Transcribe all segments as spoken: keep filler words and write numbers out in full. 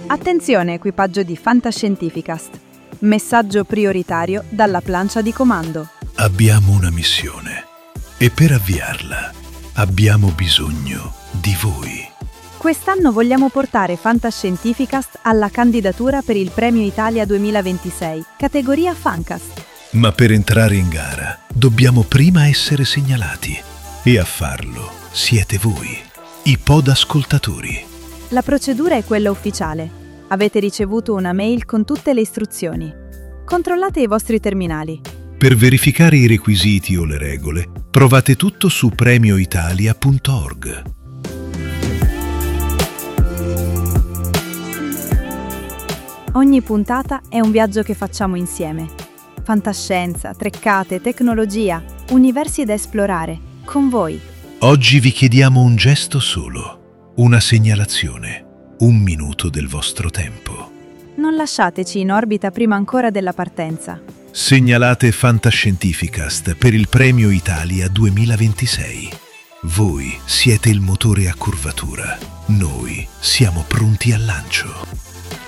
Attenzione equipaggio di Fantascientificast. Messaggio prioritario dalla plancia di comando. Abbiamo una missione e per avviarla abbiamo bisogno di voi. Quest'anno vogliamo portare Fantascientificast alla candidatura per il Premio Italia duemilaventisei, categoria Fancast. Ma per entrare in gara dobbiamo prima essere segnalati e a farlo siete voi, i podascoltatori. La procedura è quella ufficiale. Avete ricevuto una mail con tutte le istruzioni. Controllate i vostri terminali. Per verificare i requisiti o le regole, provate tutto su premio italia punto org. Ogni puntata è un viaggio che facciamo insieme. Fantascienza, treccate, tecnologia, universi da esplorare, con voi. Oggi vi chiediamo un gesto solo, una segnalazione, un minuto del vostro tempo. Non lasciateci in orbita prima ancora della partenza. Segnalate Fantascientificast per il Premio Italia duemilaventisei. Voi siete il motore a curvatura. Noi siamo pronti al lancio.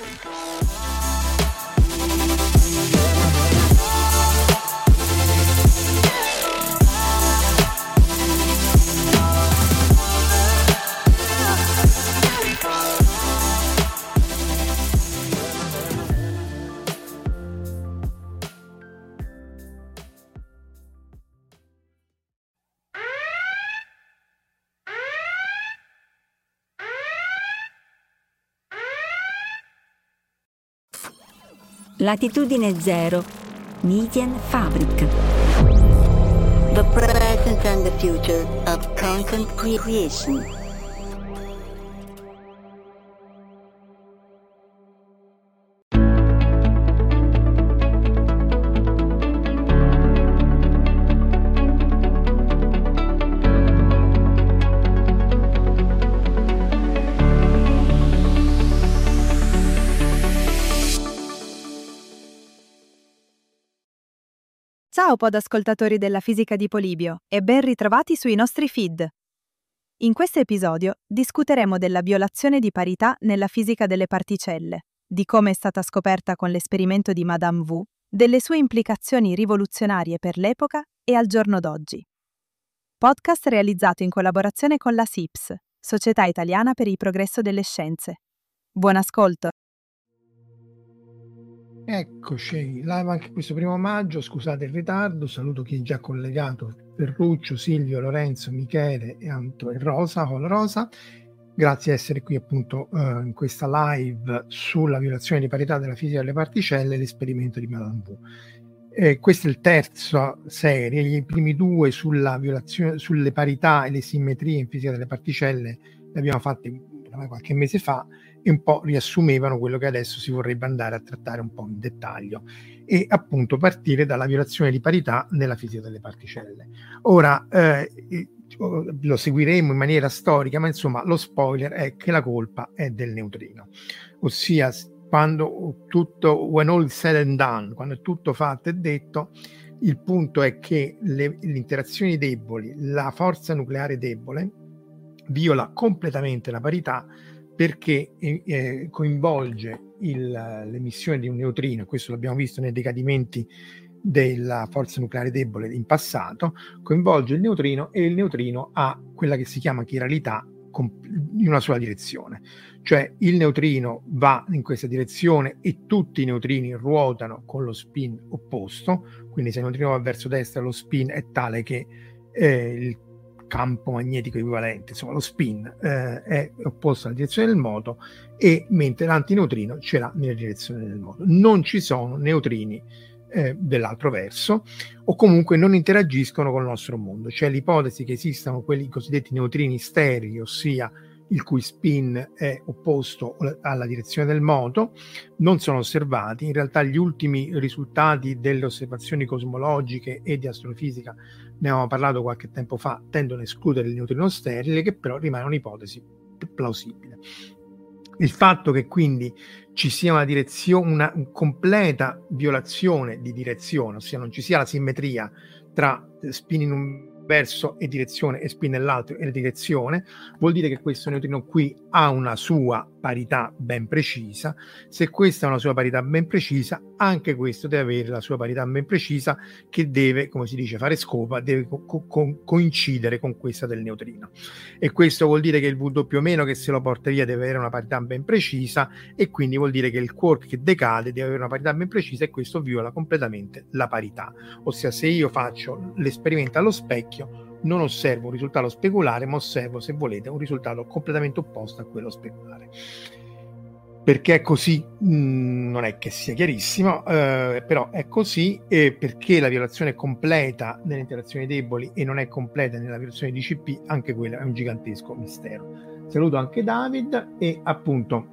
Latitudine zero, Medienfabrik. The present and the future of content creation. Ciao podascoltatori della fisica di Polibio e ben ritrovati sui nostri feed. In questo episodio discuteremo della violazione di parità nella fisica delle particelle, di come è stata scoperta con l'esperimento di Madame Wu, delle sue implicazioni rivoluzionarie per l'epoca e al giorno d'oggi. Podcast realizzato in collaborazione con la S I P S, Società Italiana per il Progresso delle Scienze. Buon ascolto! Eccoci, live anche questo primo maggio, scusate il ritardo, saluto chi è già collegato, Ferruccio, Silvio, Lorenzo, Michele e, Anto, e Rosa, con Rosa. Grazie di essere qui appunto eh, in questa live sulla violazione di parità della fisica delle particelle e l'esperimento di Madame Wu. Eh, questa è il terzo serie, i primi due sulla violazione, sulle parità e le simmetrie in fisica delle particelle li abbiamo fatti qualche mese fa e un po' riassumevano quello che adesso si vorrebbe andare a trattare un po' in dettaglio e appunto partire dalla violazione di parità nella fisica delle particelle. Ora eh, lo seguiremo in maniera storica, ma insomma lo spoiler è che la colpa è del neutrino, ossia quando tutto, when all is said and done, quando è tutto fatto e detto, il punto è che le, le interazioni deboli, la forza nucleare debole viola completamente la parità perché eh, coinvolge il, l'emissione di un neutrino, questo l'abbiamo visto nei decadimenti della forza nucleare debole in passato, coinvolge il neutrino e il neutrino ha quella che si chiama chiralità in una sola direzione, cioè il neutrino va in questa direzione e tutti i neutrini ruotano con lo spin opposto, quindi se il neutrino va verso destra lo spin è tale che eh, il campo magnetico equivalente, insomma lo spin eh, è opposto alla direzione del moto e mentre l'antineutrino ce l'ha nella direzione del moto. Non ci sono neutrini eh, dell'altro verso o comunque non interagiscono con il nostro mondo. C'è l'ipotesi che esistano quelli cosiddetti neutrini sterili, ossia il cui spin è opposto alla direzione del moto, non sono osservati. In realtà gli ultimi risultati delle osservazioni cosmologiche e di astrofisica, ne avevamo parlato qualche tempo fa, tendono a escludere il neutrino sterile, che però rimane un'ipotesi plausibile. Il fatto che quindi ci sia una direzione, una completa violazione di direzione, ossia non ci sia la simmetria tra spin in un verso e direzione e spin nell'altro e direzione, vuol dire che questo neutrino qui ha una sua parità ben precisa. Se questa è una sua parità ben precisa, anche questo deve avere la sua parità ben precisa, che deve, come si dice, fare scopa, deve co- co- coincidere con questa del neutrino. E questo vuol dire che il W meno che se lo porta via deve avere una parità ben precisa, e quindi vuol dire che il quark che decade deve avere una parità ben precisa, e questo viola completamente la parità. Ossia, se io faccio l'esperimento allo specchio, non osservo un risultato speculare, ma osservo, se volete, un risultato completamente opposto a quello speculare. Perché è così? Mh, non è che sia chiarissimo, eh, però è così, e perché la violazione è completa nelle interazioni deboli e non è completa nella violazione di C P, anche quello è un gigantesco mistero. Saluto anche David, e appunto,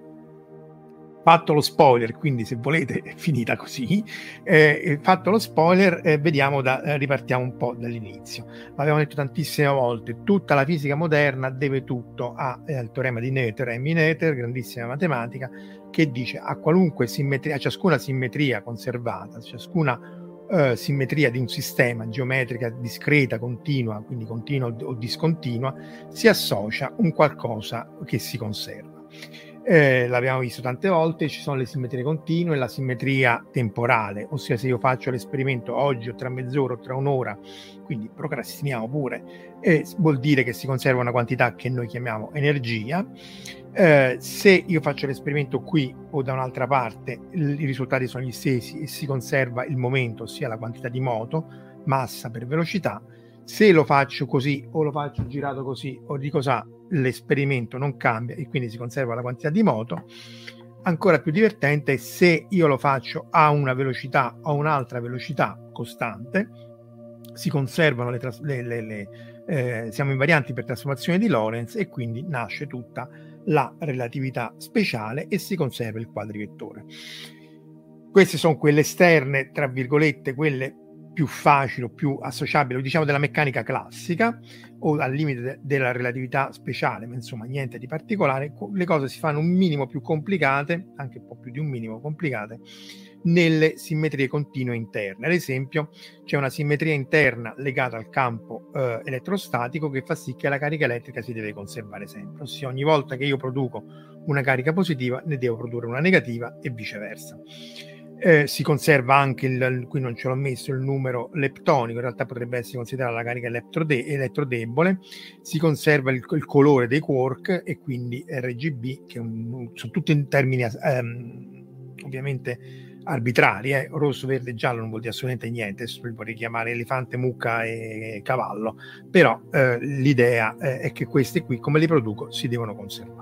fatto lo spoiler, quindi se volete è finita così, eh, fatto lo spoiler, eh, vediamo da, eh, ripartiamo un po' dall'inizio. L'abbiamo detto tantissime volte, tutta la fisica moderna deve tutto a, eh, al teorema di Noether, M. Noether, grandissima matematica, che dice a qualunque simmetria, a ciascuna simmetria conservata, a ciascuna eh, simmetria di un sistema geometrica discreta, continua, quindi continua o discontinua, si associa un qualcosa che si conserva. Eh, l'abbiamo visto tante volte, ci sono le simmetrie continue e la simmetria temporale, ossia se io faccio l'esperimento oggi o tra mezz'ora o tra un'ora, quindi procrastiniamo pure, eh, vuol dire che si conserva una quantità che noi chiamiamo energia. Eh, se io faccio l'esperimento qui o da un'altra parte, il, i risultati sono gli stessi e si conserva il momento, ossia la quantità di moto, massa per velocità. Se lo faccio così o lo faccio girato così o di cos'ha, l'esperimento non cambia e quindi si conserva la quantità di moto. Ancora più divertente è se io lo faccio a una velocità o un'altra velocità costante, si conservano le, tras- le, le, le eh, siamo invarianti per trasformazione di Lorentz, e quindi nasce tutta la relatività speciale e si conserva il quadrivettore. Queste sono quelle esterne, tra virgolette, quelle più facili o più associabili, diciamo, della meccanica classica o al limite de- della relatività speciale, ma insomma niente di particolare. Le cose si fanno un minimo più complicate, anche un po' più di un minimo complicate, nelle simmetrie continue interne. Ad esempio, c'è una simmetria interna legata al campo eh, elettrostatico che fa sì che la carica elettrica si deve conservare sempre, ossia ogni volta che io produco una carica positiva ne devo produrre una negativa e viceversa. Eh, si conserva anche, il, qui non ce l'ho messo, il numero leptonico, in realtà potrebbe essere considerata la carica elettrode- elettrodebole, si conserva il, il colore dei quark e quindi R G B, che un, sono tutti in termini ehm, ovviamente arbitrari, eh? Rosso, verde, giallo non vuol dire assolutamente niente, vorrei chiamare elefante, mucca e cavallo, però eh, l'idea eh, è che queste qui, come le produco, si devono conservare.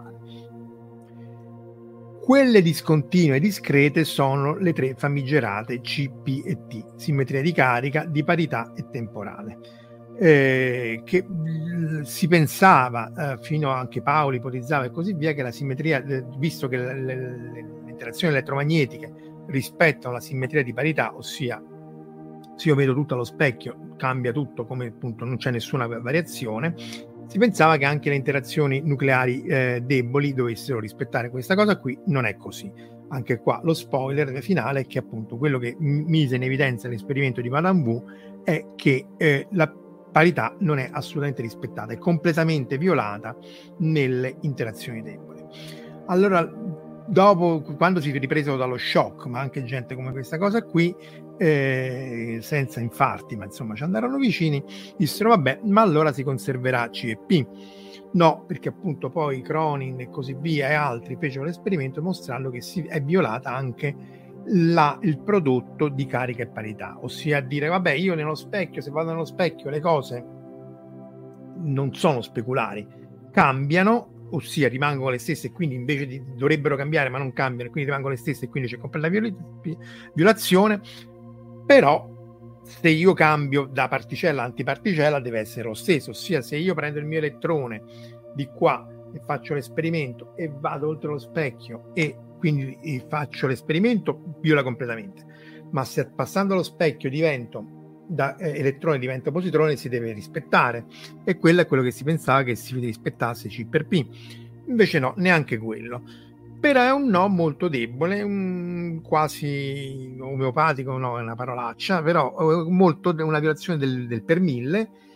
Quelle discontinue e discrete sono le tre famigerate C, P e T, simmetria di carica, di parità e temporale, eh, che mh, si pensava, eh, fino a anche Paolo ipotizzava e così via, che la simmetria, eh, visto che le, le, le interazioni elettromagnetiche rispettano la simmetria di parità, ossia se io vedo tutto allo specchio cambia tutto, come appunto non c'è nessuna variazione, si pensava che anche le interazioni nucleari eh, deboli dovessero rispettare questa cosa. Qui non è così. Anche qua lo spoiler finale è che appunto quello che mise in evidenza l'esperimento di Madame Wu è che eh, la parità non è assolutamente rispettata, è completamente violata nelle interazioni deboli. Allora, dopo, quando si ripresero dallo shock, ma anche gente come questa cosa qui, eh, senza infarti, ma insomma ci andarono vicini, dissero vabbè, ma allora si conserverà C e P. No, perché appunto poi Cronin e così via e altri fecero l'esperimento mostrando che si è violata anche la, il prodotto di carica e parità, ossia dire vabbè, io nello specchio, se vado nello specchio le cose non sono speculari, cambiano, ossia rimangono le stesse e quindi invece di, dovrebbero cambiare ma non cambiano, quindi rimangono le stesse e quindi c'è completa violazione. Però se io cambio da particella a antiparticella deve essere lo stesso, ossia se io prendo il mio elettrone di qua e faccio l'esperimento e vado oltre lo specchio e quindi faccio l'esperimento, viola completamente, ma se passando lo specchio divento da eh, elettrone diventa positrone si deve rispettare, e quello è quello che si pensava che si rispettasse C per P, invece no, neanche quello. Però è un no molto debole, un quasi omeopatico, no, è una parolaccia, però molto una violazione del, del per mille,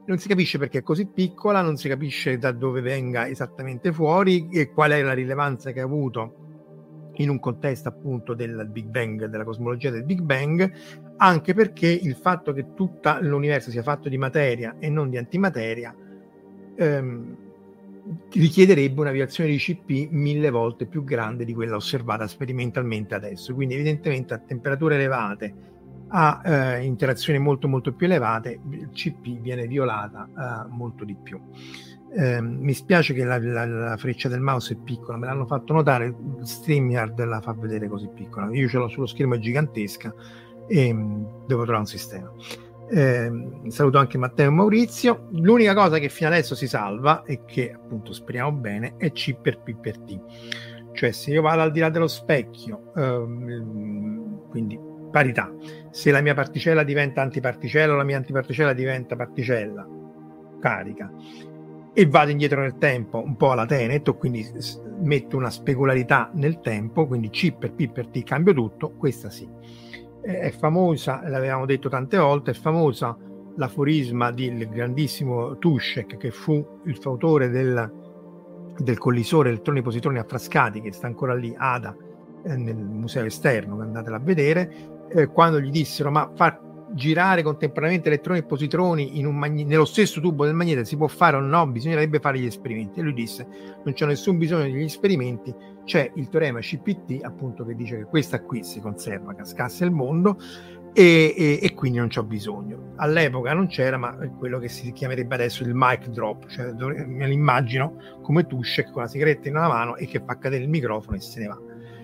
non si capisce perché è così piccola, non si capisce da dove venga esattamente fuori e qual è la rilevanza che ha avuto in un contesto appunto del Big Bang, della cosmologia del Big Bang, anche perché il fatto che tutto l'universo sia fatto di materia e non di antimateria ehm, richiederebbe una vibrazione di C P mille volte più grande di quella osservata sperimentalmente adesso. Quindi evidentemente a temperature elevate, a eh, interazioni molto molto più elevate, il C P viene violata eh, molto di più. Eh, mi spiace che la, la, la freccia del mouse è piccola, me l'hanno fatto notare, StreamYard la fa vedere così piccola, io ce l'ho sullo schermo, è gigantesca e mh, devo trovare un sistema. Eh, saluto anche Matteo e Maurizio. L'unica cosa che fino adesso si salva e che appunto speriamo bene è C per P per T, cioè se io vado al di là dello specchio, ehm, quindi parità, se la mia particella diventa antiparticella o la mia antiparticella diventa particella carica e vado indietro nel tempo un po' alla Tenet, quindi metto una specularità nel tempo, quindi C per P per T cambio tutto, questa sì. È famosa, l'avevamo detto tante volte, è famosa l'aforisma del grandissimo Tušek, che fu il fautore del, del collisore elettroni-positroni affrascati, che sta ancora lì, A D A, eh, nel museo esterno, andatela a vedere, eh, quando gli dissero ma far girare contemporaneamente elettroni e positroni in un magne- nello stesso tubo del magnete si può fare o no? Bisognerebbe fare gli esperimenti. E lui disse non c'è nessun bisogno degli esperimenti, c'è il teorema C P T appunto che dice che questa qui si conserva cascasse il mondo e, e, e quindi non c'ho bisogno. All'epoca non c'era, ma è quello che si chiamerebbe adesso il mic drop, cioè me l'immagino come Tušek con la sigaretta in una mano e che fa cadere il microfono e se ne va,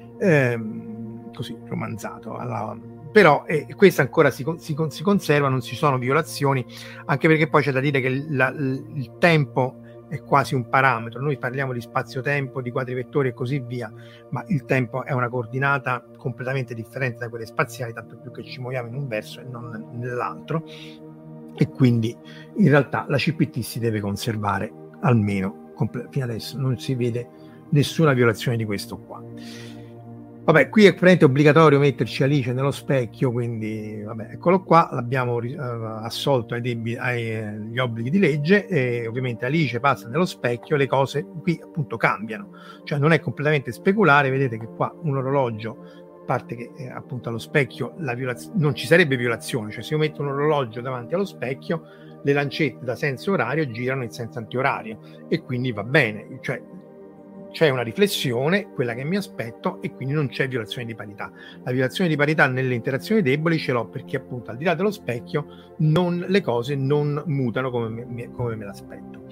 ehm, così romanzato alla... Però eh, questa ancora si, si, si conserva, non ci sono violazioni, anche perché poi c'è da dire che la, il tempo è quasi un parametro. Noi parliamo di spazio-tempo, di quadri vettori e così via, ma il tempo è una coordinata completamente differente da quelle spaziali, tanto più che ci muoviamo in un verso e non nell'altro, e quindi in realtà la C P T si deve conservare almeno, comple- fino adesso non si vede nessuna violazione di questo qua. Vabbè, qui è praticamente obbligatorio metterci Alice nello specchio, quindi vabbè, eccolo qua, l'abbiamo uh, assolto ai debi- ai, agli obblighi di legge, e ovviamente Alice passa nello specchio, le cose qui appunto cambiano, cioè non è completamente speculare, vedete che qua un orologio, a parte che eh, appunto allo specchio la violaz- non ci sarebbe violazione, cioè se io metto un orologio davanti allo specchio, le lancette da senso orario girano in senso antiorario e quindi va bene, cioè c'è una riflessione, quella che mi aspetto, e quindi non c'è violazione di parità. La violazione di parità nelle interazioni deboli ce l'ho perché appunto al di là dello specchio non, le cose non mutano come me, come me l'aspetto.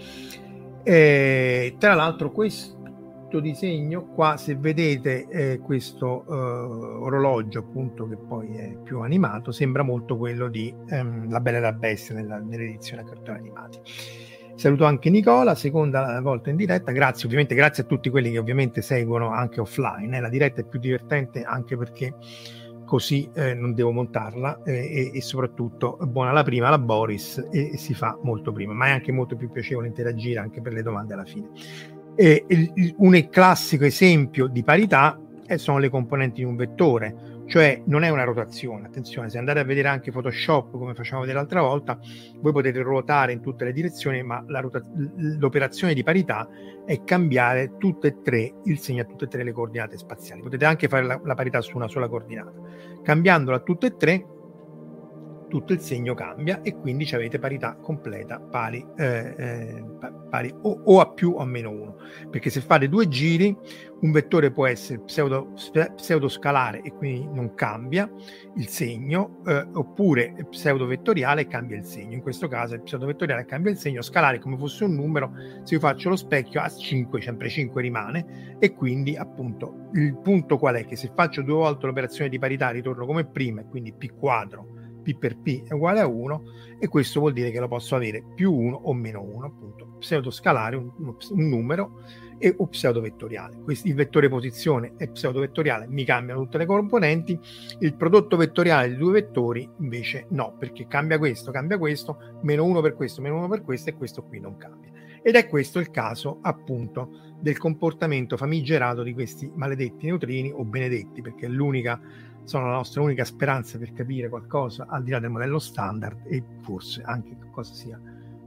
E, tra l'altro questo disegno qua, se vedete eh, questo eh, orologio appunto che poi è più animato, sembra molto quello di ehm, La Bella e la Bestia nella, nell'edizione a cartoni animati. Saluto anche Nicola, seconda volta in diretta, grazie, ovviamente grazie a tutti quelli che ovviamente seguono anche offline, eh. La diretta è più divertente anche perché così eh, non devo montarla eh, e, e soprattutto buona la prima, la Boris, e, e si fa molto prima, ma è anche molto più piacevole interagire anche per le domande alla fine. E, il, un classico esempio di parità eh, sono le componenti di un vettore, cioè non è una rotazione, attenzione, se andate a vedere anche Photoshop come facciamo vedere l'altra volta, voi potete ruotare in tutte le direzioni, ma la rota- l'operazione di parità è cambiare tutte e tre il segno a tutte e tre le coordinate spaziali. Potete anche fare la, la parità su una sola coordinata, cambiandola a tutte e tre tutto il segno cambia e quindi avete parità completa pari, eh, eh, pari o, o a più o a meno uno, perché se fate due giri un vettore può essere pseudo, pseudoscalare e quindi non cambia il segno, eh, oppure pseudo vettoriale e cambia il segno. In questo caso il pseudo vettoriale cambia il segno, scalare come fosse un numero, se io faccio lo specchio a cinque, sempre cinque rimane, e quindi appunto il punto qual è? Che se faccio due volte l'operazione di parità ritorno come prima, e quindi P quadro P per P è uguale a uno, e questo vuol dire che lo posso avere più uno o meno uno, appunto pseudoscalare un, un numero e o pseudovettoriale. Questo, il vettore posizione e pseudovettoriale mi cambiano tutte le componenti, il prodotto vettoriale di due vettori invece no, perché cambia questo, cambia questo, meno uno per questo, meno uno per questo, e questo qui non cambia. Ed è questo il caso appunto del comportamento famigerato di questi maledetti neutrini, o benedetti, perché è l'unica, sono la nostra unica speranza per capire qualcosa al di là del modello standard, e forse anche cosa sia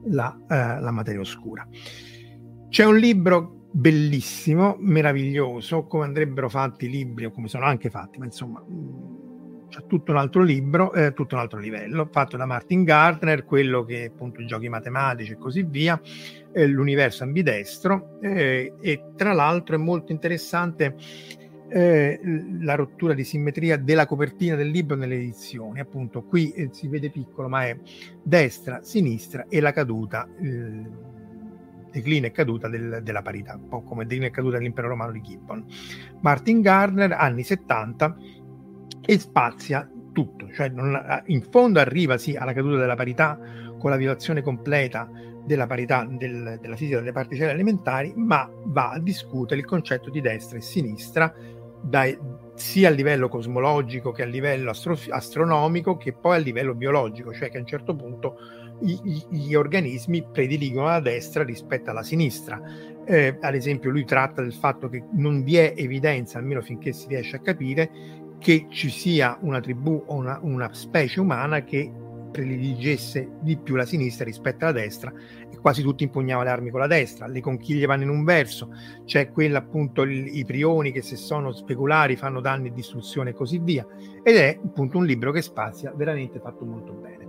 la, eh, la materia oscura. C'è un libro bellissimo, meraviglioso, come andrebbero fatti i libri, o come sono anche fatti, ma insomma c'è tutto un altro libro, eh, tutto un altro livello, fatto da Martin Gardner, quello che appunto giochi matematici e così via, eh, l'universo ambidestro, eh, e tra l'altro è molto interessante eh, la rottura di simmetria della copertina del libro nelle edizioni. Appunto qui eh, si vede piccolo, ma è destra, sinistra e la caduta, eh, declino e caduta del, della parità, un po' come declino e caduta dell'impero romano di Gibbon. Martin Gardner, anni settanta, e spazia tutto, cioè non, in fondo arriva sì alla caduta della parità con la violazione completa della parità del, della fisica delle particelle elementari, ma va a discutere il concetto di destra e sinistra dai, sia a livello cosmologico che a livello astro, astronomico, che poi a livello biologico, cioè che a un certo punto gli, gli organismi prediligono la destra rispetto alla sinistra. Eh, ad esempio lui tratta del fatto che non vi è evidenza, almeno finché si riesce a capire, che ci sia una tribù o una, una specie umana che prediligesse di più la sinistra rispetto alla destra, e quasi tutti impugnavano le armi con la destra. Le conchiglie vanno in un verso, c'è quella appunto il, i prioni che se sono speculari fanno danni e distruzione e così via, ed è appunto un libro che spazia, veramente fatto molto bene.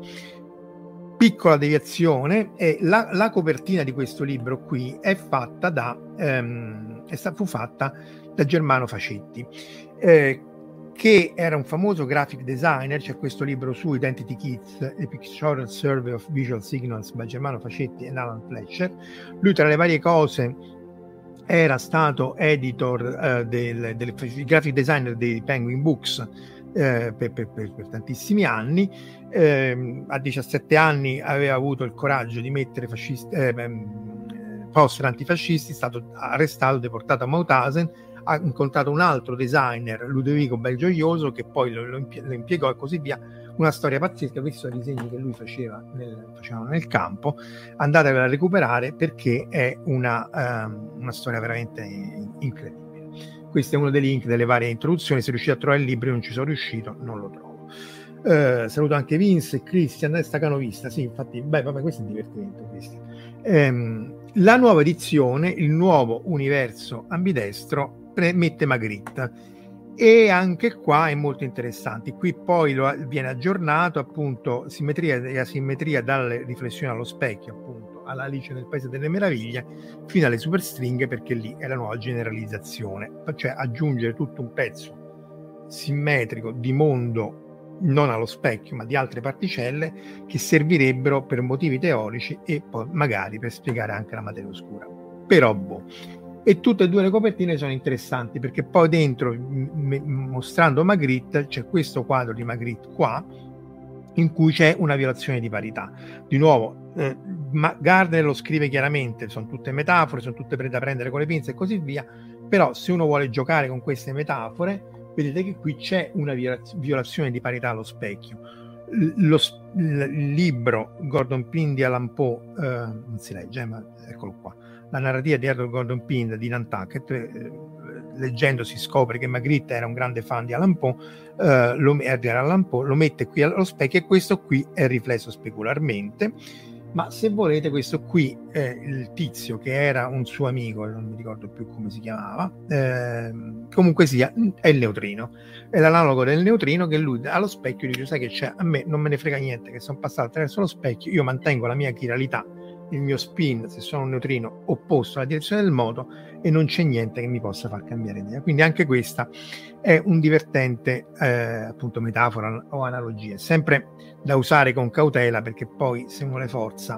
Piccola deviazione, eh, la, la copertina di questo libro qui è fatta da ehm, è stata, fu fatta da Germano Facetti, eh, che era un famoso graphic designer. C'è questo libro su Identity Kits, A Pictorial Survey of Visual Signals by Germano Facetti e Alan Fletcher. Lui tra le varie cose era stato editor eh, del, del graphic designer dei Penguin Books eh, per, per, per, per tantissimi anni. Eh, a diciassette anni aveva avuto il coraggio di mettere fascisti, eh, poster antifascisti, è stato arrestato, deportato a Mauthausen, ha incontrato un altro designer, Ludovico Belgioioso, che poi lo, lo, impie- lo impiegò e così via. Una storia pazzesca. Questi sono i disegni che lui faceva nel, facevano nel campo, andatevela a recuperare perché è una, um, una storia veramente incredibile. Questo è uno dei link delle varie introduzioni. Se riuscite a trovare il libro, io non ci sono riuscito, non lo trovo. Uh, saluto anche Vince e Christian, Stacanovista. Sì, infatti, beh, vabbè, questo è divertimento. Questo. Um, la nuova edizione, il nuovo universo ambidestro, mette Magritte, e anche qua è molto interessante. Qui poi lo, viene aggiornato, appunto, simmetria e asimmetria dalle riflessioni allo specchio, appunto, alla Alice nel Paese delle Meraviglie, fino alle superstringhe, perché lì è la nuova generalizzazione, cioè aggiungere tutto un pezzo simmetrico di mondo non allo specchio ma di altre particelle che servirebbero per motivi teorici e poi magari per spiegare anche la materia oscura. Però boh. E tutte e due le copertine sono interessanti, perché poi dentro, m- mostrando Magritte, c'è questo quadro di Magritte qua, in cui c'è una violazione di parità. Di nuovo, eh, ma Gardner lo scrive chiaramente, sono tutte metafore, sono tutte da prendere con le pinze e così via, però se uno vuole giocare con queste metafore, vedete che qui c'è una violazione di parità allo specchio. Lo, il libro Gordon Pym di Allan Poe, eh, non si legge, eh, ma eccolo qua, la narrativa di Edward Gordon Pym di Nantucket, eh, leggendo si scopre che Magritte era un grande fan di Allan Poe, eh, lo, Allan Poe, lo mette qui allo specchio, e questo qui è riflesso specularmente. Ma se volete, questo qui è il tizio che era un suo amico, non mi ricordo più come si chiamava, eh, comunque sia, è il neutrino, è l'analogo del neutrino, che lui allo specchio dice: sai che c'è, a me non me ne frega niente che sono passato attraverso lo specchio, io mantengo la mia chiralità, il mio spin, se sono un neutrino, opposto alla direzione del moto, e non c'è niente che mi possa far cambiare idea. Quindi anche questa è un divertente eh, appunto metafora o analogia, sempre da usare con cautela, perché poi se uno le forza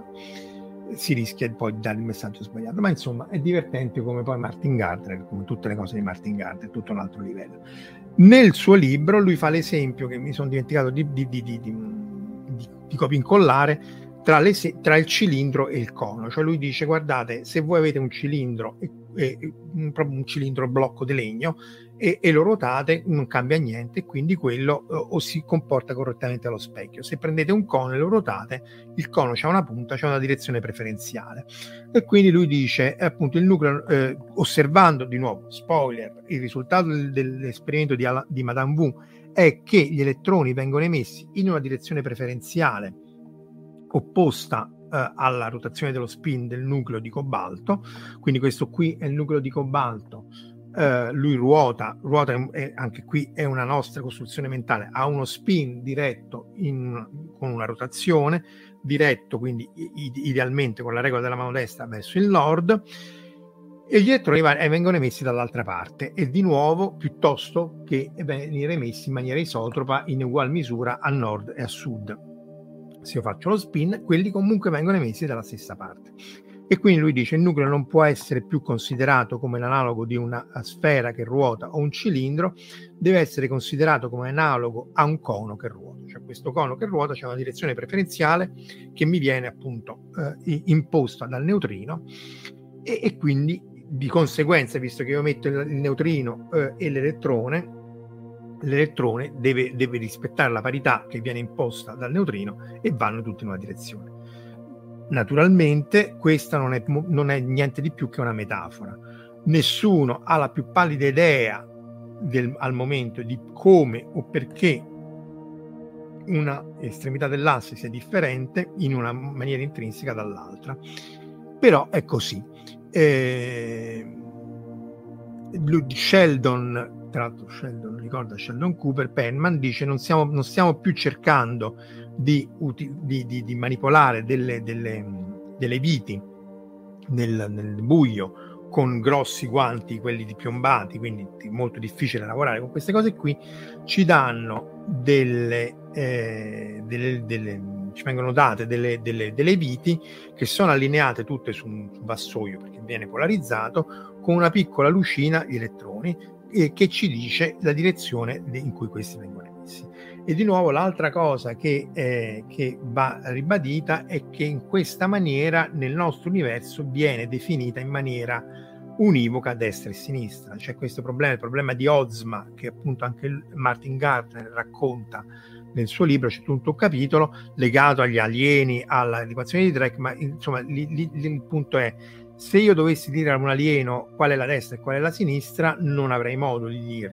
si rischia poi di dare il messaggio sbagliato. Ma insomma è divertente, come poi Martin Gardner, come tutte le cose di Martin Gardner, tutto un altro livello. Nel suo libro lui fa l'esempio, che mi sono dimenticato di, di, di, di, di, di, di copincollare, tra, le, tra il cilindro e il cono. Cioè lui dice: guardate, se voi avete un cilindro e, e, un, proprio un cilindro blocco di legno e, e lo ruotate, non cambia niente, quindi quello o, o si comporta correttamente allo specchio. Se prendete un cono e lo ruotate, il cono c'ha una punta, c'ha una direzione preferenziale, e quindi lui dice appunto il nucleo, eh, osservando di nuovo, spoiler, il risultato del, dell'esperimento di, di Madame Wu è che gli elettroni vengono emessi in una direzione preferenziale opposta eh, alla rotazione dello spin del nucleo di cobalto. Quindi questo qui è il nucleo di cobalto, eh, lui ruota, ruota è, anche qui è una nostra costruzione mentale, ha uno spin diretto in, con una rotazione, diretto quindi idealmente con la regola della mano destra verso il nord, e gli elettroni vengono emessi dall'altra parte, e di nuovo piuttosto che venire emessi in maniera isotropa in ugual misura a nord e a sud. Se io faccio lo spin, quelli comunque vengono emessi dalla stessa parte. E quindi lui dice: il nucleo non può essere più considerato come l'analogo di una sfera che ruota o un cilindro, deve essere considerato come analogo a un cono che ruota. Cioè questo cono che ruota c'è una direzione preferenziale che mi viene appunto eh, imposta dal neutrino, e, e quindi di conseguenza, visto che io metto il, il neutrino eh, e l'elettrone, l'elettrone deve, deve rispettare la parità che viene imposta dal neutrino e vanno tutti in una direzione. Naturalmente questa non è, non è niente di più che una metafora. Nessuno ha la più pallida idea del, al momento di come o perché una estremità dell'asse sia differente in una maniera intrinseca dall'altra, però è così. Eh, Sheldon, tra l'altro Sheldon ricorda Sheldon Cooper, Penman dice: non, siamo, non stiamo più cercando di, di, di, di manipolare delle, delle, delle viti nel, nel buio con grossi guanti, quelli di piombati, quindi è molto difficile lavorare con queste cose qui. Ci danno delle, eh, delle, delle ci vengono date delle, delle, delle viti che sono allineate tutte su un vassoio, perché viene polarizzato, con una piccola lucina di elettroni eh, che ci dice la direzione in cui questi vengono emessi. E di nuovo l'altra cosa che, eh, che va ribadita è che in questa maniera nel nostro universo viene definita in maniera univoca destra e sinistra. C'è questo problema, il problema di Ozma, che appunto anche Martin Gardner racconta nel suo libro. C'è tutto un capitolo legato agli alieni, all'equazione di Drake, ma insomma li, li, li, il punto è: se io dovessi dire a un alieno qual è la destra e qual è la sinistra, non avrei modo di dire.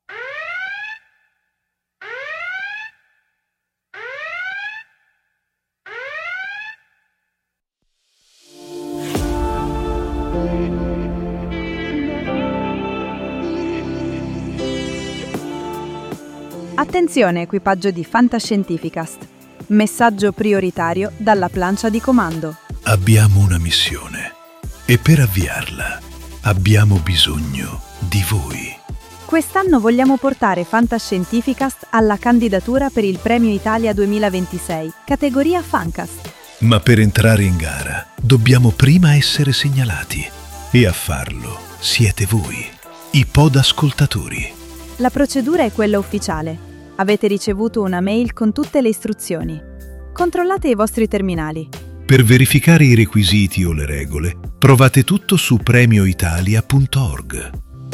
Attenzione, equipaggio di Fantascientificast. Messaggio prioritario dalla plancia di comando. Abbiamo una missione e per avviarla abbiamo bisogno di voi. Quest'anno vogliamo portare Fantascientificast alla candidatura per il Premio Italia duemilaventisei, categoria Fancast. Ma per entrare in gara dobbiamo prima essere segnalati, e a farlo siete voi, i podascoltatori. La procedura è quella ufficiale. Avete ricevuto una mail con tutte le istruzioni. Controllate i vostri terminali. Per verificare i requisiti o le regole, trovate tutto su premio italia punto org.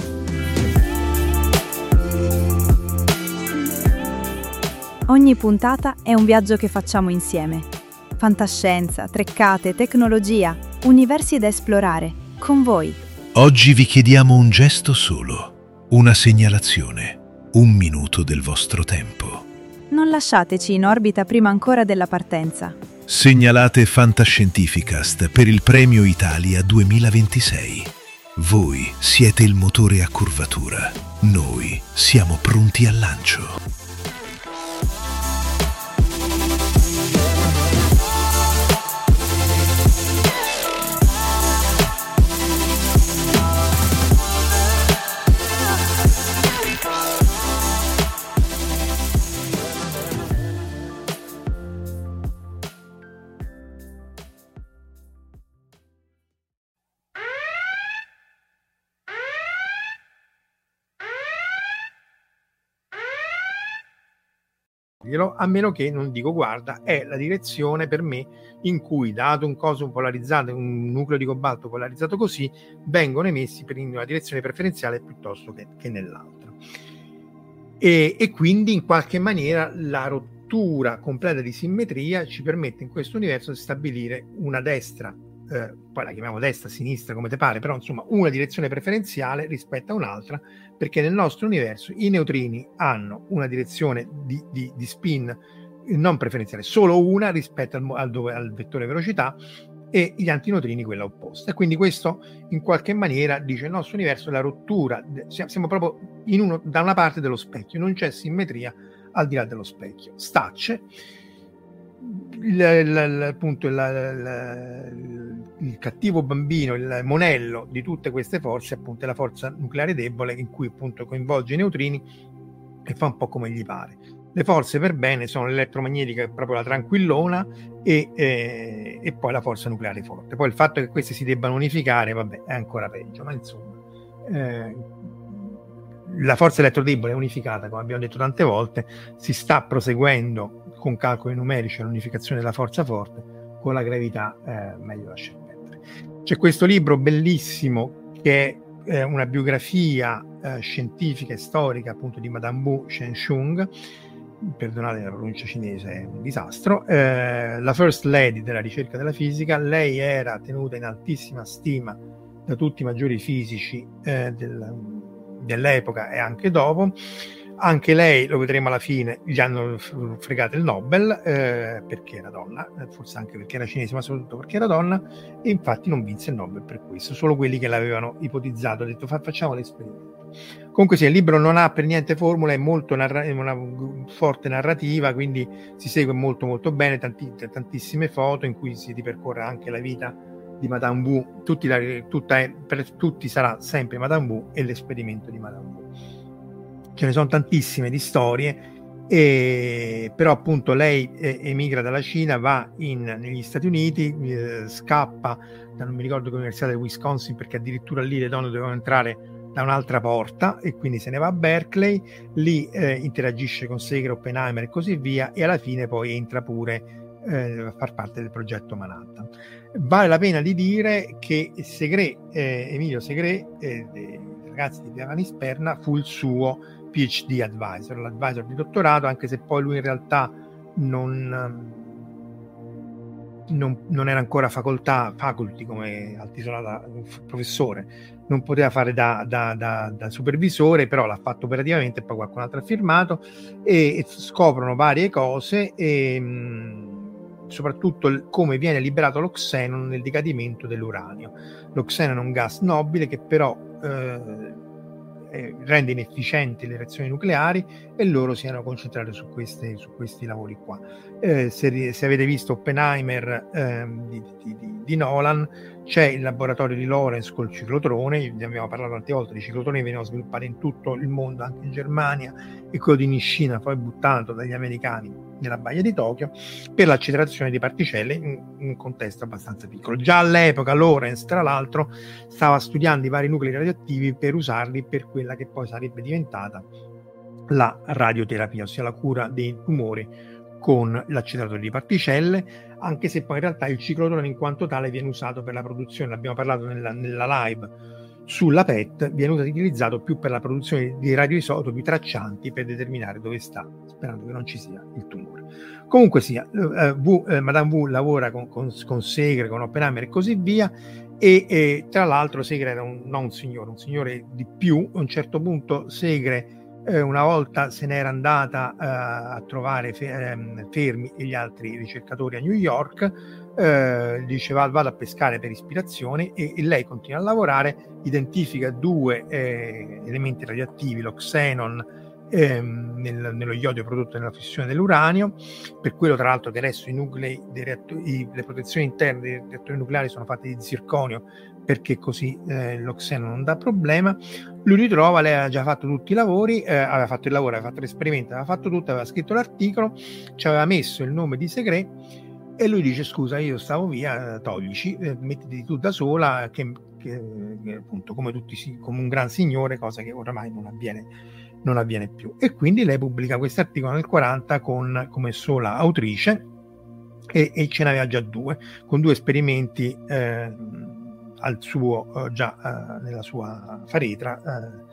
Ogni puntata è un viaggio che facciamo insieme. Fantascienza, treccate, tecnologia, universi da esplorare, con voi. Oggi vi chiediamo un gesto solo, una segnalazione. Un minuto del vostro tempo. Non lasciateci in orbita prima ancora della partenza. Segnalate Fantascientificast per il Premio Italia duemilaventisei. Voi siete il motore a curvatura. Noi siamo pronti al lancio. A meno che non dico: guarda, è la direzione per me in cui, dato un coso polarizzato, un nucleo di cobalto polarizzato così, vengono emessi per in una direzione preferenziale piuttosto che, che nell'altra. E, e quindi in qualche maniera la rottura completa di simmetria ci permette in questo universo di stabilire una destra, eh, poi la chiamiamo destra, sinistra, come te pare, però insomma una direzione preferenziale rispetto a un'altra, perché nel nostro universo i neutrini hanno una direzione di, di, di spin non preferenziale, solo una rispetto al, al, dove, al vettore velocità, e gli antineutrini quella opposta. E quindi questo in qualche maniera dice: il nostro universo è la rottura, siamo proprio in uno, da una parte dello specchio, non c'è simmetria al di là dello specchio. Stacce, il, il, appunto il, il, il cattivo bambino, il monello di tutte queste forze, appunto è la forza nucleare debole, in cui appunto coinvolge i neutrini e fa un po' come gli pare. Le forze per bene sono l'elettromagnetica, proprio la tranquillona, e, eh, e poi la forza nucleare forte. Poi il fatto che queste si debbano unificare, vabbè, è ancora peggio, ma insomma eh, la forza elettrodebole è unificata, come abbiamo detto tante volte. Si sta proseguendo con calcoli numerici all'unificazione della forza forte. Con la gravità eh, meglio lasciare perdere. C'è questo libro bellissimo che è eh, una biografia eh, scientifica e storica appunto di Madame Wu Shenshung. Perdonate la pronuncia cinese, è un disastro. Eh, la first lady della ricerca della fisica. Lei era tenuta in altissima stima da tutti i maggiori fisici eh, del, dell'epoca e anche dopo. Anche lei, lo vedremo alla fine, gli hanno fregato il Nobel eh, perché era donna, forse anche perché era cinese, ma soprattutto perché era donna, e infatti non vinse il Nobel per questo. Solo quelli che l'avevano ipotizzato, ha detto facciamo l'esperimento. Comunque sì, il libro non ha per niente formula, è molto narra- una forte narrativa, quindi si segue molto molto bene, tanti, tantissime foto in cui si ripercorre anche la vita di Madame Wu. Tutti la, tutta è, per tutti sarà sempre Madame Wu e l'esperimento di Madame Wu. Ce ne sono tantissime di storie, e, però appunto lei eh, emigra dalla Cina, va in, negli Stati Uniti, eh, scappa da non mi ricordo che università del Wisconsin, perché addirittura lì le donne dovevano entrare da un'altra porta, e quindi se ne va a Berkeley, lì eh, interagisce con Segre, Oppenheimer e così via, e alla fine poi entra pure eh, a far parte del progetto Manhattan. Vale la pena di dire che Segre, eh, Emilio Segre, eh, dei ragazzi di Piavani Sperna, fu il suo PhD advisor, l'advisor di dottorato, anche se poi lui in realtà non, non, non era ancora facoltà, faculty come altisonata professore, non poteva fare da, da, da, da supervisore, però l'ha fatto operativamente e poi qualcun altro ha firmato, e, e scoprono varie cose, e mh, soprattutto il, come viene liberato lo xenon nel decadimento dell'uranio. Lo xenon è un gas nobile che però eh, rende inefficienti le reazioni nucleari, e loro si erano concentrati su, queste, su questi lavori qua. Eh, se, se avete visto Oppenheimer eh, di, di, di, di Nolan, c'è il laboratorio di Lawrence col ciclotrone, ne abbiamo parlato tante volte, di ciclotroni venivano sviluppati in tutto il mondo, anche in Germania, e quello di Nishina poi buttato dagli americani nella baia di Tokyo per l'accelerazione di particelle in un contesto abbastanza piccolo. Già all'epoca Lawrence, tra l'altro, stava studiando i vari nuclei radioattivi per usarli per quella che poi sarebbe diventata la radioterapia, ossia la cura dei tumori con l'acceleratore di particelle, anche se poi in realtà il ciclotrone in quanto tale viene usato per la produzione, l'abbiamo parlato nella, nella live sulla P E T, viene utilizzato più per la produzione di radioisotopi traccianti per determinare dove sta, sperando che non ci sia il tumore. Comunque sia, eh, v, eh, Madame Wu lavora con, con, con Segre, con Oppenheimer e così via, e, e tra l'altro Segre era un, non un signore, un signore di più. A un certo punto Segre eh, una volta se n'era andata eh, a trovare fe, eh, Fermi e gli altri ricercatori a New York, eh, diceva vado a pescare per ispirazione, e, e lei continua a lavorare, identifica due eh, elementi radioattivi, lo xenon ehm, nel, nello iodio prodotto nella fissione dell'uranio, per quello tra l'altro che adesso i nuclei dei reattori, le protezioni interne dei reattori nucleari sono fatte di zirconio, perché così eh, lo xenon non dà problema. Lui ritrova, lei aveva già fatto tutti i lavori, eh, aveva fatto il lavoro, aveva fatto l'esperimento, aveva fatto tutto, aveva scritto l'articolo, ci aveva messo il nome di Segre, e lui dice scusa, io stavo via, toglici, eh, mettiti tu da sola, che, che, che appunto come tutti, come un gran signore, cosa che oramai non avviene, non avviene più. E quindi lei pubblica questo articolo nel quaranta con, come sola autrice, e, e ce n'aveva già due, con due esperimenti eh, al suo eh, già eh, nella sua faretra, eh,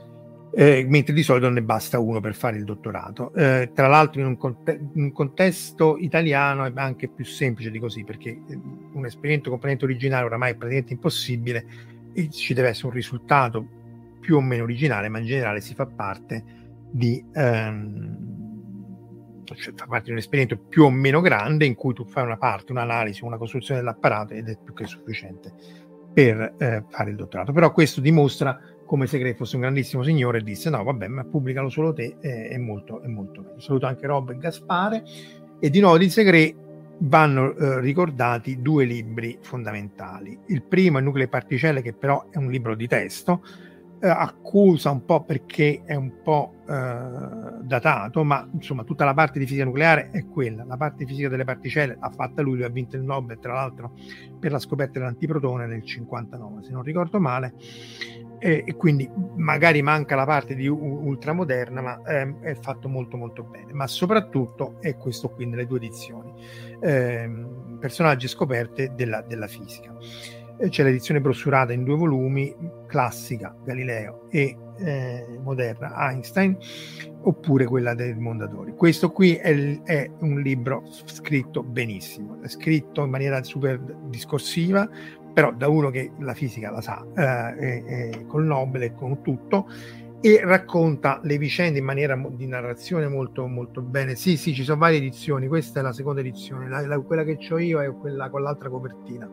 eh, mentre di solito ne basta uno per fare il dottorato. Eh, tra l'altro in un, conte- in un contesto italiano è anche più semplice di così, perché un esperimento completamente originale oramai è praticamente impossibile, e ci deve essere un risultato più o meno originale, ma in generale si fa parte di, ehm, cioè, fa parte di un esperimento più o meno grande in cui tu fai una parte, un'analisi, una costruzione dell'apparato ed è più che sufficiente per eh, fare il dottorato. Però questo dimostra come Segre fosse un grandissimo signore e disse no vabbè, ma pubblicalo solo te, eh, è molto è molto meglio. Saluto anche Rob e Gaspare. E di nuovo di Segre vanno eh, ricordati due libri fondamentali. Il primo è Nuclei e particelle, che però è un libro di testo, eh, accusa un po' perché è un po' eh, datato, ma insomma tutta la parte di fisica nucleare è quella. La parte di fisica delle particelle l'ha fatta lui, lui ha vinto il Nobel tra l'altro per la scoperta dell'antiprotone nel cinquantanove, se non ricordo male. E, e quindi magari manca la parte di u- ultramoderna, ma eh, è fatto molto molto bene. Ma soprattutto è questo qui nelle due edizioni, eh, personaggi scoperte della, della fisica. Eh, c'è l'edizione brossurata in due volumi, classica Galileo e eh, moderna Einstein, oppure quella del Mondadori. Questo qui è, è un libro scritto benissimo, è scritto in maniera super discorsiva, però da uno che la fisica la sa, eh, e, e col Nobel e con tutto, e racconta le vicende in maniera di narrazione molto molto bene. Sì, sì, ci sono varie edizioni, questa è la seconda edizione, la, la, quella che ho io è quella con l'altra copertina.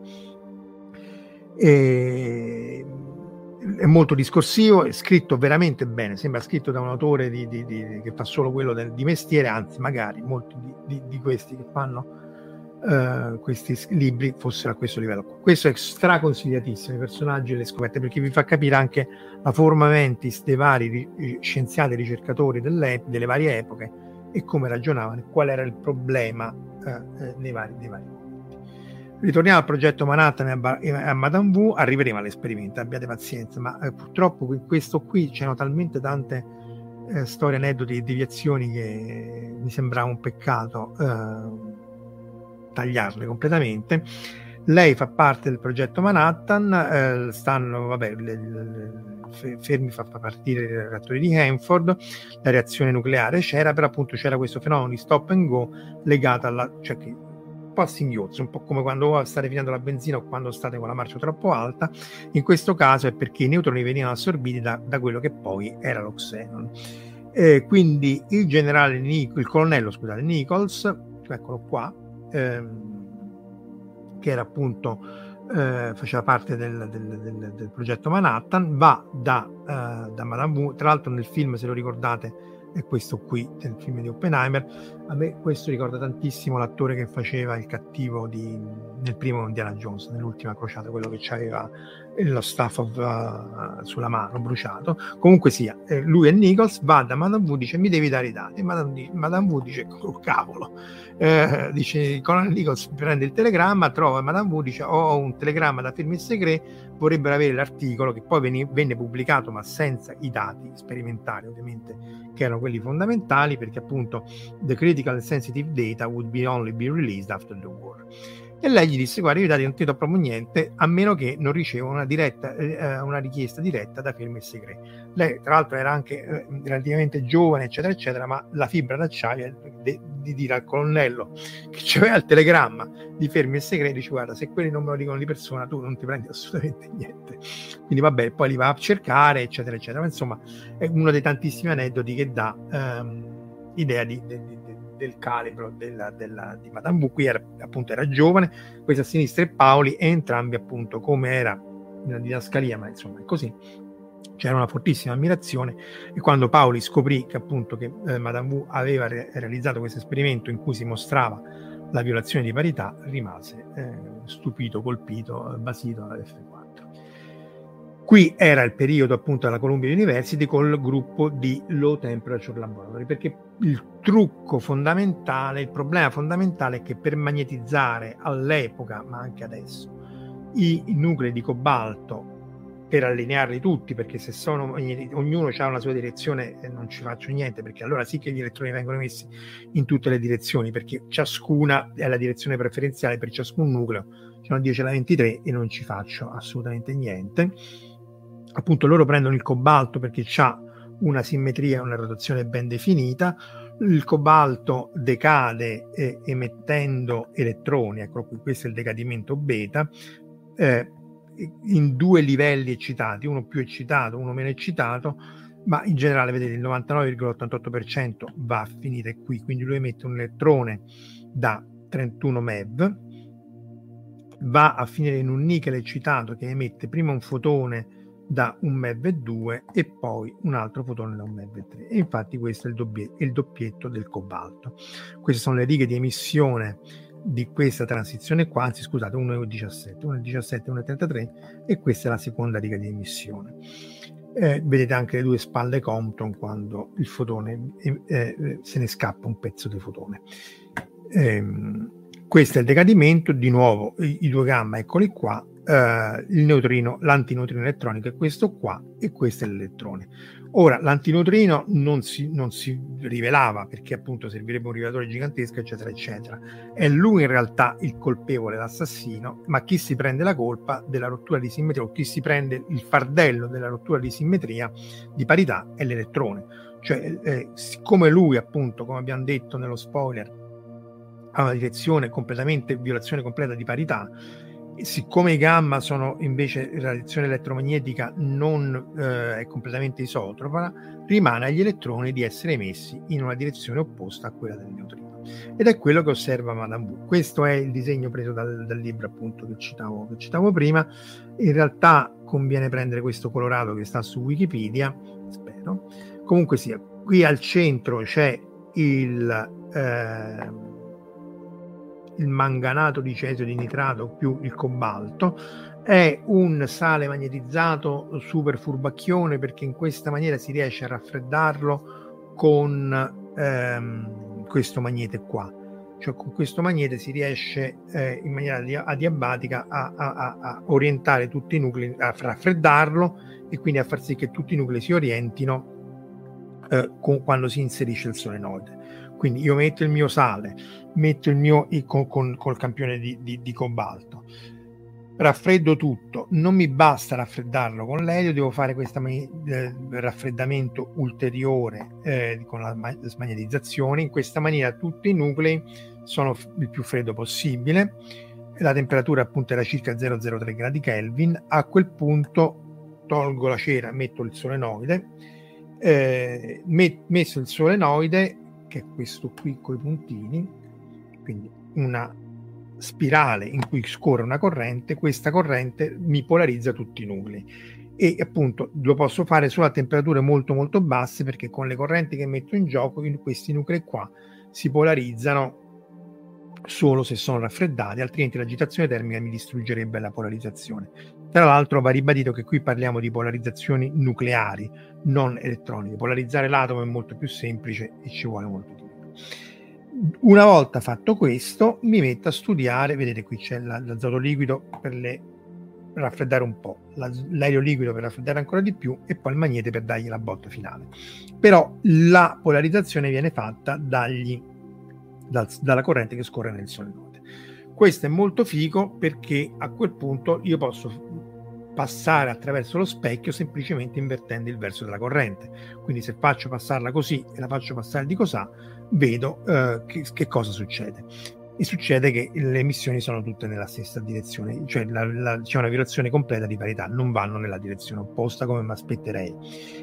E, è molto discorsivo, è scritto veramente bene, sembra scritto da un autore di, di, di, che fa solo quello del, di mestiere, anzi magari molti di, di, di questi che fanno Uh, questi libri fossero a questo livello qua. Questo è straconsigliatissimo, i personaggi e le scoperte, perché vi fa capire anche la forma mentis dei vari ri- scienziati e ricercatori delle, delle varie epoche e come ragionavano e qual era il problema uh, eh, nei vari, nei vari momenti. Ritorniamo al progetto Manhattan e a, ba- e a Madame Wu, arriveremo all'esperimento, abbiate pazienza, ma eh, purtroppo in questo qui c'erano talmente tante eh, storie, aneddoti e deviazioni che mi sembrava un peccato eh, tagliarle completamente. Lei fa parte del progetto Manhattan, eh, stanno vabbè le, le, le, fermi fa partire i reattori di Hanford, la reazione nucleare c'era, però appunto c'era questo fenomeno di stop and go legato alla, cioè che un po' a singhiozzo, un po' come quando state finendo la benzina o quando state con la marcia troppo alta. In questo caso è perché i neutroni venivano assorbiti da, da quello che poi era lo xenon. Eh, quindi il generale Nic- il colonnello scusate Nichols, eccolo qua, Ehm, che era appunto eh, faceva parte del, del, del, del progetto Manhattan, va da, eh, da Madame Wu. Tra l'altro nel film, se lo ricordate, è questo qui, nel film di Oppenheimer. A me questo ricorda tantissimo l'attore che faceva il cattivo di, nel primo Indiana Jones, nell'ultima crociata, quello che aveva lo staff of, uh, sulla mano bruciato. Comunque sia, eh, lui e Nichols va da Madame Wu, dice mi devi dare i dati, e Madame, Madame Wu dice oh, cavolo, eh, dice Colonel Nichols prende il telegramma, trova Madame Wu, dice ho un telegramma da Fermi e Segre, vorrebbero avere l'articolo che poi venne, venne pubblicato ma senza i dati sperimentali ovviamente che erano quelli fondamentali, perché appunto the critical and sensitive data would be only be released after the war. E lei gli disse guarda, io dati non ti do proprio niente a meno che non ricevo una diretta eh, una richiesta diretta da Fermi e Segre. Lei tra l'altro era anche eh, relativamente giovane eccetera eccetera, ma la fibra d'acciaio di, di dire al colonnello che c'aveva il telegramma di Fermi e Segre, dice guarda, se quelli non me lo dicono di persona tu non ti prendi assolutamente niente. Quindi vabbè, poi li va a cercare eccetera eccetera, ma insomma è uno dei tantissimi aneddoti che dà ehm, idea di, di, di del calibro della, della, di Madame Wu. Qui era, appunto era giovane, questa a sinistra è Paoli, e entrambi appunto come era una didascalia, ma insomma è così, c'era una fortissima ammirazione. E quando Paoli scoprì che appunto che eh, Madame Wu aveva re- realizzato questo esperimento in cui si mostrava la violazione di parità, rimase eh, stupito, colpito, basito alla F quattro. Qui era il periodo appunto della Columbia University col gruppo di Low Temperature Laboratory, perché il trucco fondamentale, il problema fondamentale è che per magnetizzare all'epoca, ma anche adesso, i, i nuclei di cobalto, per allinearli tutti, perché se sono ognuno ha una sua direzione e non ci faccio niente, perché allora sì che gli elettroni vengono messi in tutte le direzioni, perché ciascuna è la direzione preferenziale per ciascun nucleo, sono dieci alla ventitré e non ci faccio assolutamente niente. Appunto loro prendono il cobalto perché c'ha una simmetria, una rotazione ben definita, il cobalto decade eh, emettendo elettroni, ecco qui, questo è il decadimento beta, eh, in due livelli eccitati, uno più eccitato, uno meno eccitato, ma in generale vedete il novantanove virgola ottantotto per cento va a finire qui, quindi lui emette un elettrone da trentuno MeV, va a finire in un nichel eccitato che emette prima un fotone da un MeV due e poi un altro fotone da un MeV tre, e infatti questo è il, doppie, il doppietto del cobalto. Queste sono le righe di emissione di questa transizione qua, anzi scusate, uno è diciassette, uno è diciassette, uno è trentatré, e questa è la seconda riga di emissione. Eh, vedete anche le due spalle Compton quando il fotone eh, eh, se ne scappa un pezzo di fotone. Ehm, questo è il decadimento, di nuovo i, i due gamma, eccoli qua, eh, il neutrino, l'antineutrino elettronico è questo qua e questo è l'elettrone. Ora l'antineutrino non si, non si rivelava perché appunto servirebbe un rivelatore gigantesco eccetera eccetera, è lui in realtà il colpevole, l'assassino, ma chi si prende la colpa della rottura di simmetria o chi si prende il fardello della rottura di simmetria di parità è l'elettrone. Cioè eh, siccome lui appunto, come abbiamo detto nello spoiler, ha una direzione completamente, violazione completa di parità, siccome i gamma sono invece la direzione elettromagnetica non eh, è completamente isotropa, rimane agli elettroni di essere emessi in una direzione opposta a quella del neutrino, ed è quello che osserva Madame Wu. Questo è il disegno preso dal, dal libro appunto che citavo, che citavo prima. In realtà conviene prendere questo colorato che sta su Wikipedia, spero. Comunque sia, qui al centro c'è il eh, il manganato di cesio di nitrato più il cobalto, è un sale magnetizzato super furbacchione perché in questa maniera si riesce a raffreddarlo con ehm, questo magnete qua, cioè con questo magnete si riesce eh, in maniera adiabatica a, a, a, a orientare tutti i nuclei, a raffreddarlo e quindi a far sì che tutti i nuclei si orientino eh, con, quando si inserisce il solenoide. Quindi io metto il mio sale, metto il mio con, con, col campione di, di, di cobalto, raffreddo tutto, non mi basta raffreddarlo con l'elio, devo fare questo eh, raffreddamento ulteriore eh, con la smagnetizzazione. In questa maniera tutti i nuclei sono il più freddo possibile, la temperatura appunto era circa zero virgola zero tre gradi Kelvin. A quel punto tolgo la cera, metto il solenoide, eh, met, messo il solenoide, che è questo qui con i puntini, quindi una spirale in cui scorre una corrente, questa corrente mi polarizza tutti i nuclei e appunto lo posso fare solo a temperature molto molto basse, perché con le correnti che metto in gioco questi nuclei qua si polarizzano solo se sono raffreddati, altrimenti l'agitazione termica mi distruggerebbe la polarizzazione. Tra l'altro va ribadito che qui parliamo di polarizzazioni nucleari, non elettroniche. Polarizzare l'atomo è molto più semplice e ci vuole molto di più. Una volta fatto questo mi metto a studiare, vedete qui c'è l'azoto liquido per le raffreddare un po', l'aereo liquido per raffreddare ancora di più e poi il magnete per dargli la botta finale. Però la polarizzazione viene fatta dagli, dal, dalla corrente che scorre nel solenoide. Questo è molto figo perché a quel punto io posso passare attraverso lo specchio semplicemente invertendo il verso della corrente. Quindi se faccio passarla così e la faccio passare di cosà, vedo eh, che, che cosa succede. E succede che le emissioni sono tutte nella stessa direzione, cioè la, la, c'è una violazione completa di parità, non vanno nella direzione opposta come mi aspetterei.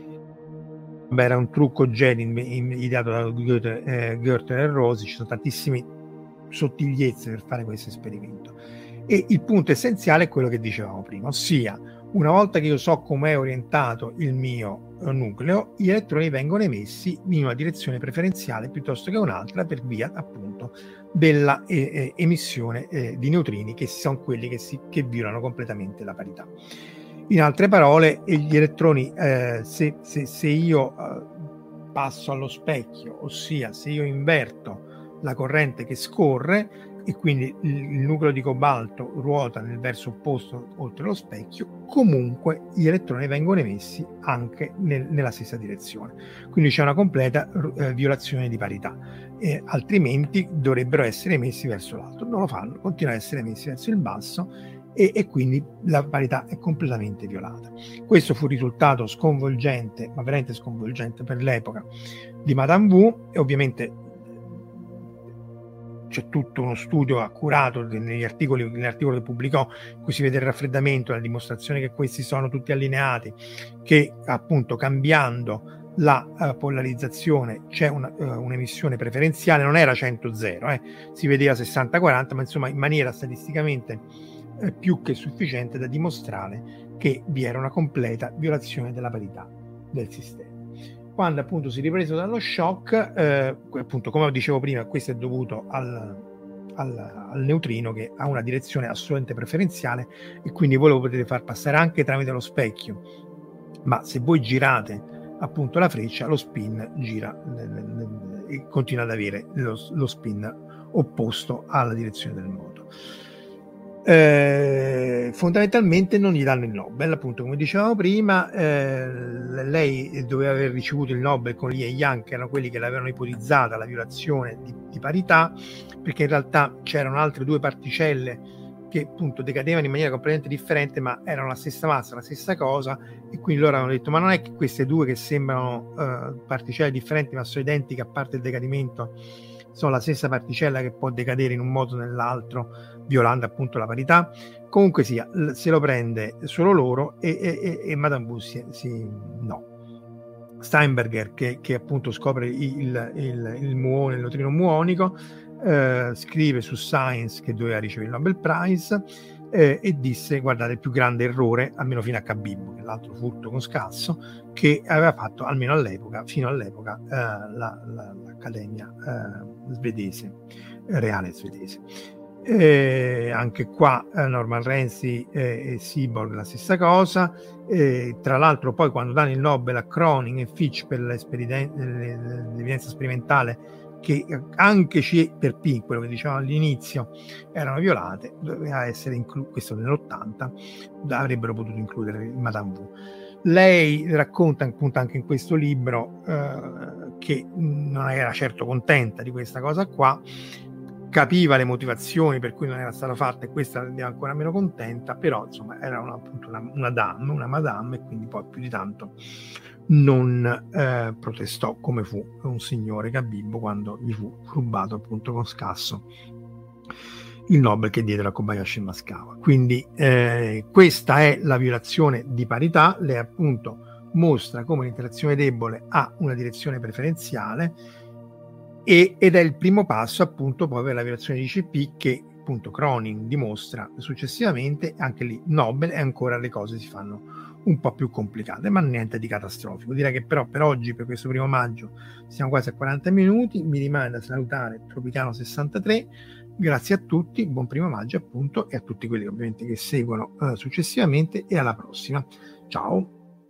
Beh, era un trucco Jedi ideato da Goethe, eh, Goethe e Rossi, ci sono tantissime sottigliezze per fare questo esperimento. E il punto essenziale è quello che dicevamo prima, ossia una volta che io so come è orientato il mio nucleo, gli elettroni vengono emessi in una direzione preferenziale piuttosto che un'altra per via appunto della eh, eh, emissione eh, di neutrini, che sono quelli che, si, che violano completamente la parità. In altre parole, gli elettroni eh, se, se, se io eh, passo allo specchio, ossia se io inverto la corrente che scorre e quindi il nucleo di cobalto ruota nel verso opposto oltre lo specchio, comunque gli elettroni vengono emessi anche nel, nella stessa direzione. Quindi c'è una completa eh, violazione di parità, eh, altrimenti dovrebbero essere emessi verso l'alto. Non lo fanno, continuano ad essere emessi verso il basso e, e quindi la parità è completamente violata. Questo fu un risultato sconvolgente, ma veramente sconvolgente per l'epoca, di Madame Wu, e ovviamente c'è tutto uno studio accurato negli articoli, nell'articolo che pubblicò, in cui si vede il raffreddamento, la dimostrazione che questi sono tutti allineati, che appunto cambiando la uh, polarizzazione c'è una, uh, un'emissione preferenziale, non era cento zero, eh, si vedeva sessanta quaranta, ma insomma in maniera statisticamente eh, più che sufficiente da dimostrare che vi era una completa violazione della parità del sistema. Quando appunto si è ripreso dallo shock, eh, appunto come dicevo prima, questo è dovuto al, al, al neutrino che ha una direzione assolutamente preferenziale e quindi voi lo potete far passare anche tramite lo specchio, ma se voi girate appunto la freccia, lo spin gira e continua ad avere lo, lo spin opposto alla direzione del moto. Eh, fondamentalmente non gli danno il Nobel, appunto come dicevamo prima. eh, lei doveva aver ricevuto il Nobel con Li e Yang, che erano quelli che l'avevano ipotizzata la violazione di, di parità, perché in realtà c'erano altre due particelle che appunto decadevano in maniera completamente differente, ma erano la stessa massa, la stessa cosa, e quindi loro avevano detto: ma non è che queste due che sembrano uh, particelle differenti ma sono identiche, a parte il decadimento, sono la stessa particella che può decadere in un modo o nell'altro, violando appunto la parità? Comunque sia, se lo prende solo loro e, e, e Madame Wu si, si, no. Steinberger, che, che appunto scopre il, il, il muone, il neutrino muonico, eh, scrive su Science che doveva ricevere il Nobel Prize, eh, e disse: guardate, il più grande errore, almeno fino a Khabib, che l'altro furto con scasso, che aveva fatto almeno all'epoca, fino all'epoca, eh, la, la, l'Accademia eh, svedese, reale svedese. Eh, anche qua eh, Norman Rainsy eh, e Seaborg la stessa cosa. Eh, tra l'altro poi quando danno il Nobel a Cronin e Fitch per l'evidenza sperimentale che anche C e per P, quello che dicevamo all'inizio, erano violate, doveva essere incluso, questo nell'ottanta, avrebbero potuto includere Madame Wu. Lei racconta appunto anche in questo libro eh, che non era certo contenta di questa cosa qua, capiva le motivazioni per cui non era stata fatta e questa la rendeva ancora meno contenta, però insomma era una, appunto una, una dame, una madame, e quindi poi più di tanto non eh, protestò come fu un signore Khabib quando gli fu rubato appunto con scasso il Nobel che diede a Kobayashi e Maskawa. Quindi eh, questa è la violazione di parità. Lei appunto mostra come l'interazione debole ha una direzione preferenziale e, ed è il primo passo appunto poi per la violazione di C P, che appunto Cronin dimostra successivamente. Anche lì Nobel, e ancora le cose si fanno un po' più complicate, ma niente di catastrofico. Direi che però per oggi, per questo primo maggio, siamo quasi a quaranta minuti. Mi rimane da salutare Tropicano sessantatré, grazie a tutti, buon primo maggio appunto, e a tutti quelli ovviamente che seguono uh, successivamente, e alla prossima. Ciao!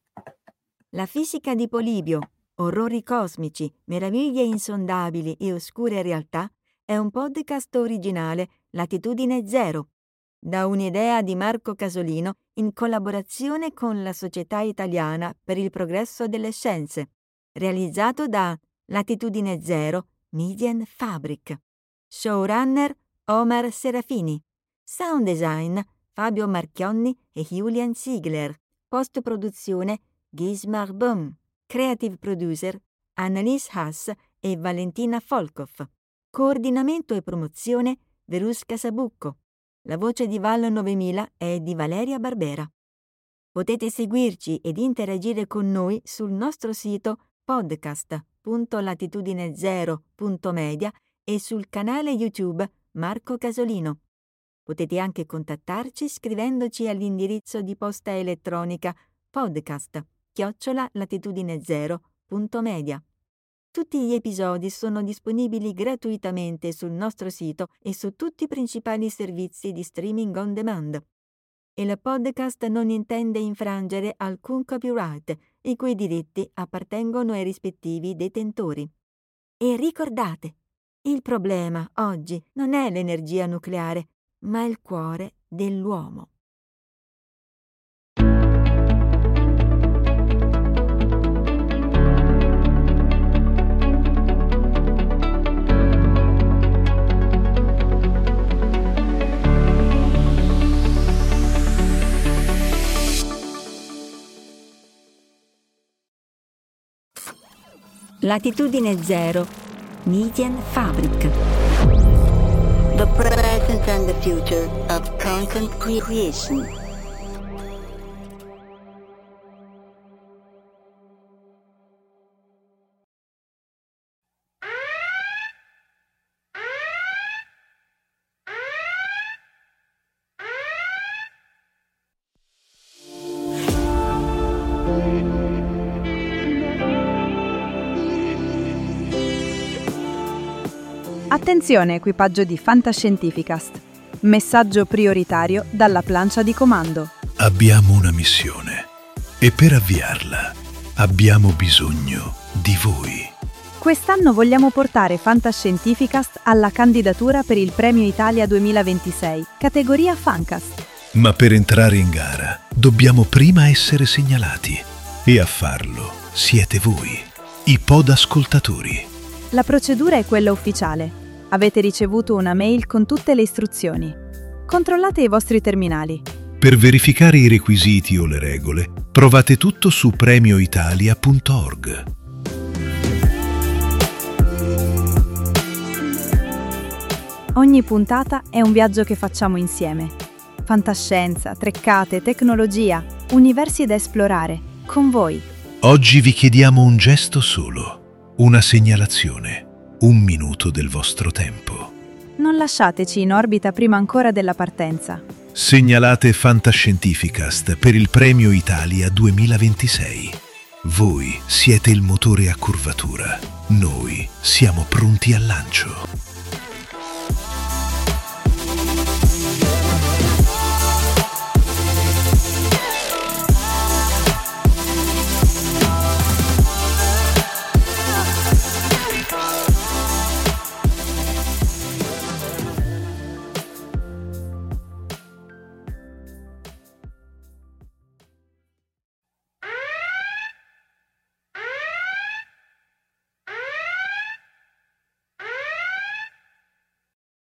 La fisica di Polibio, orrori cosmici, meraviglie insondabili e oscure realtà, è un podcast originale Latitudine Zero, da un'idea di Marco Casolino in collaborazione con la Società Italiana per il Progresso delle Scienze, realizzato da Latitudine Zero Median Fabric. Showrunner Omar Serafini. Sound design Fabio Marchionni e Julian Ziegler. Post-produzione Gismar Böhm. Creative producer Annalise Haas e Valentina Folkov. Coordinamento e promozione Verusca Sabucco. La voce di Val novemila è di Valeria Barbera. Potete seguirci ed interagire con noi sul nostro sito podcast punto latitudine zero punto media e sul canale YouTube Marco Casolino. Potete anche contattarci scrivendoci all'indirizzo di posta elettronica podcast chiocciola latitudine zero punto media. Tutti gli episodi sono disponibili gratuitamente sul nostro sito e su tutti i principali servizi di streaming on demand. Il podcast non intende infrangere alcun copyright, i cui diritti appartengono ai rispettivi detentori. E ricordate, il problema oggi non è l'energia nucleare, ma il cuore dell'uomo. Latitudine Zero Median Fabric. The present and the future of content creation. Attenzione equipaggio di Fantascientificast. Messaggio prioritario dalla plancia di comando. Abbiamo una missione e per avviarla abbiamo bisogno di voi. Quest'anno vogliamo portare Fantascientificast alla candidatura per il Premio Italia duemilaventisei, categoria Fancast. Ma per entrare in gara dobbiamo prima essere segnalati e a farlo siete voi, i podascoltatori. La procedura è quella ufficiale. Avete ricevuto una mail con tutte le istruzioni. Controllate i vostri terminali. Per verificare i requisiti o le regole, provate tutto su premio italia punto org. Ogni puntata è un viaggio che facciamo insieme. Fantascienza, treccate, tecnologia, universi da esplorare, con voi. Oggi vi chiediamo un gesto solo, una segnalazione. Un minuto del vostro tempo. Non lasciateci in orbita prima ancora della partenza. Segnalate Fantascientificast per il Premio Italia duemilaventisei. Voi siete il motore a curvatura. Noi siamo pronti al lancio.